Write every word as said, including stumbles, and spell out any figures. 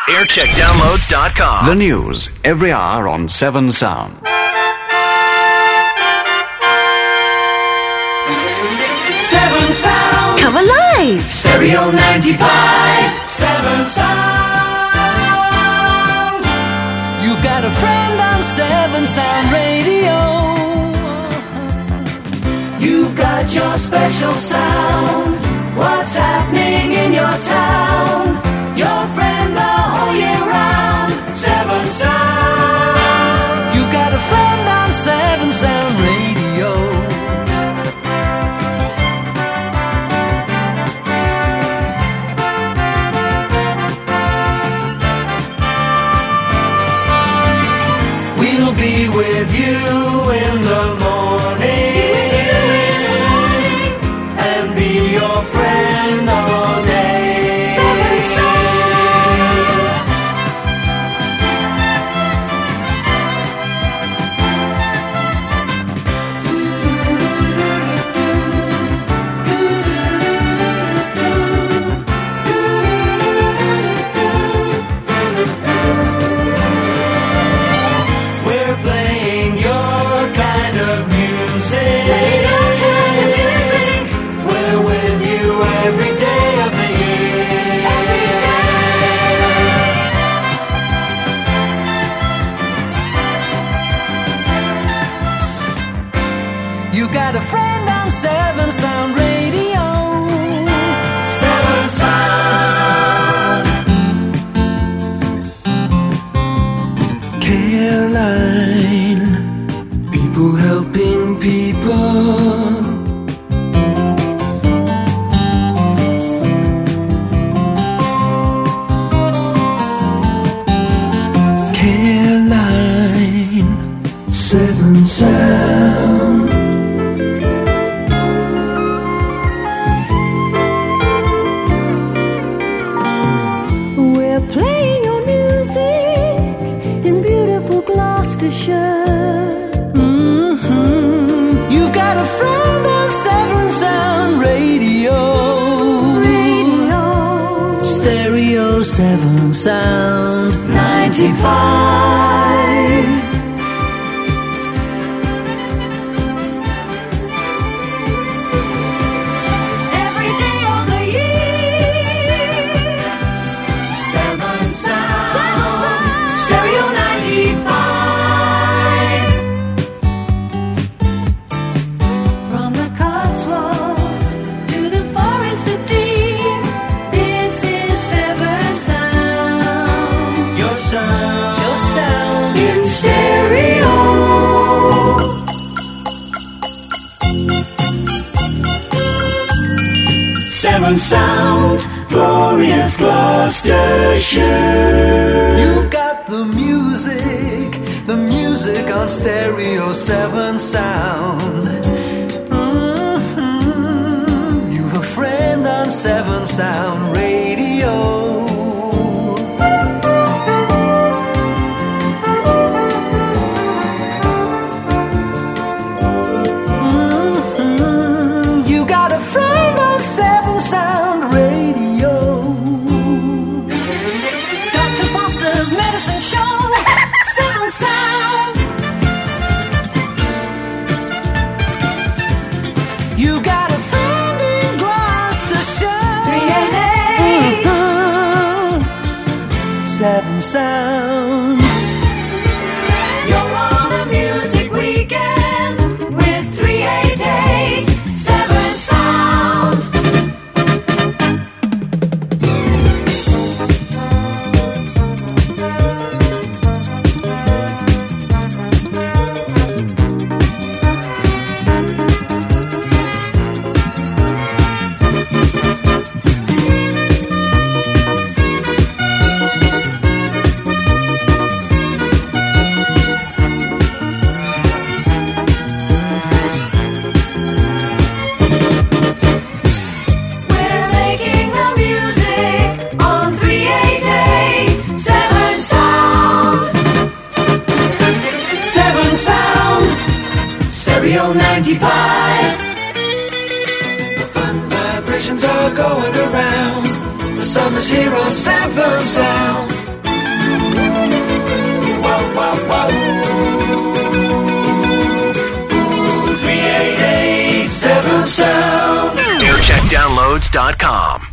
aircheck downloads dot com. The news every hour on seven Sound. seven Sound. Come alive. Stereo ninety-five. seven Sound. You've got a friend on seven Sound Radio. You've got your special sound. What's happening in your town? Your friend the whole year round. seven Sound. You've got a friend on seven Sound Radio. We'll be with you in the morning. And be your friend all day. seven We're playing your kind of music. We're with you every day of the year. Every day. You got a friend on seven Sound Radio. seven Sound. Caroline, people helping people. Caroline, seven Sound. We're playing your music in beautiful Gloucestershire. Mm-hmm. You've got a friend on seven Sound Radio. Radio. Stereo seven Sound ninety-five. Every day of the year. seven Sound. Stereo ninety-five. From the Cotswolds to the Forest of Dean, this is Seven Sound. Your sound. Your sound. In Stereo. Seven Sound, glorious Gloucestershire. You've got the music, the music on Stereo seven Sound. Mm-hmm. You've a friend on seven Sound Radio. Mm-hmm. You got a friend on seven Sound Radio. Doctor Foster's Medicine Show. Seven Sound. You got a friend in Gloucestershire. three eighty-eight. Mhm. Seven Sound. You're on a music weekend with three eighty-eight. Seven Sound. We're making the music on three eighty-eight. Seven Sound. Seven Sound. Stereo ninety-five. The fun vibrations are going around. The summer's here on Seven Sound. downloads dot com.